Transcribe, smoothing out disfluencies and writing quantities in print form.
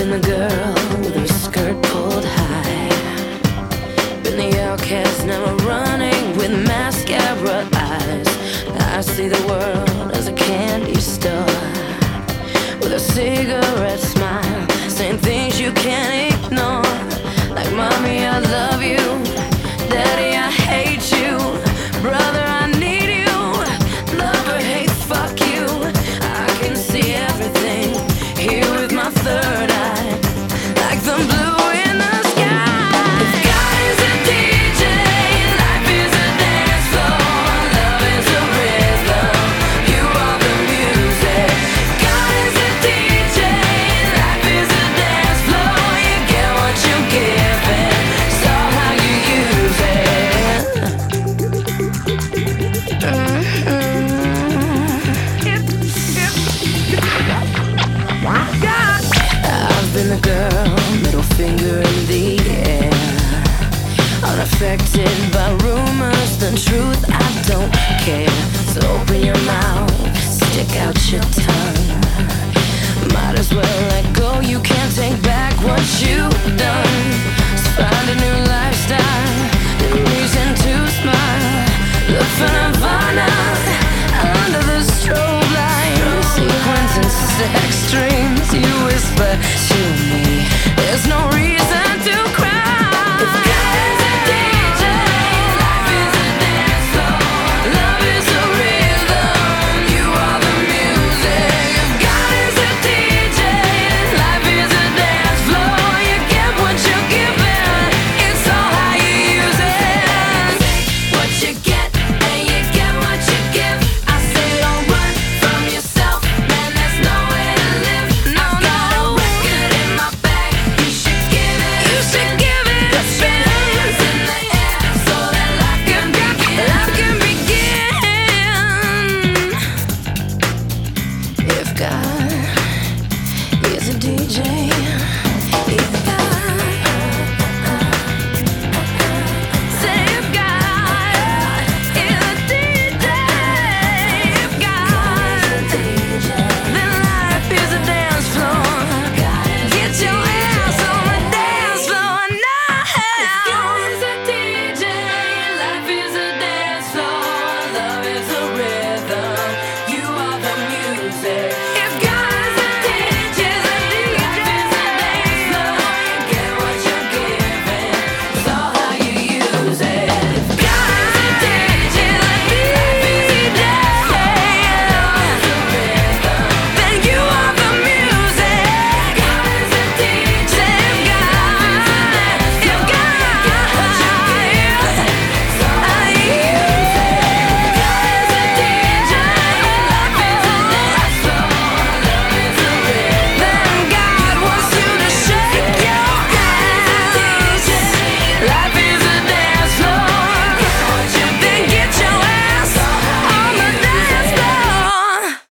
been the girl with her skirt pulled high, been the outcast, never running with mascara eyes. I see the world as a candy store with a cigarette smile, saying things you can't ignore, like mommy I love you, daddy I hate you, brother I need you, lover hate fuck you. I can see everything here with my third eye, like the blue in the sky. If God is a DJ, life is a dance floor, love is a rhythm, you are the music. God is a DJ, life is a dance floor, you get what you give and so how you use it. I've been the girl, middle finger in the air, unaffected by rumors, the truth I don't care. So open your mouth, stick out your tongue, might as well let go, you can't take back what you